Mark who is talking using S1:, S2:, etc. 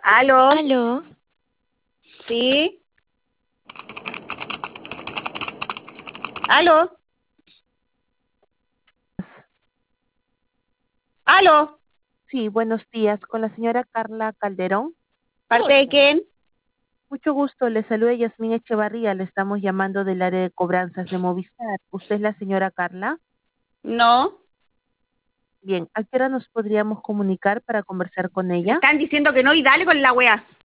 S1: ¿Aló?
S2: Aló,
S1: ¿Sí? ¿Aló? ¿Aló?
S2: sí, buenos días, con la señora Carla Calderón.
S1: ¿Parte de quién?
S2: Mucho gusto, le saluda Yasmín Echevarría, le estamos llamando del área de cobranzas de Movistar. ¿Usted es la señora Carla?
S1: No.
S2: Bien, ¿a qué hora nos podríamos comunicar para conversar con
S1: Te
S2: ella?
S1: están diciendo que no y dale con la wea.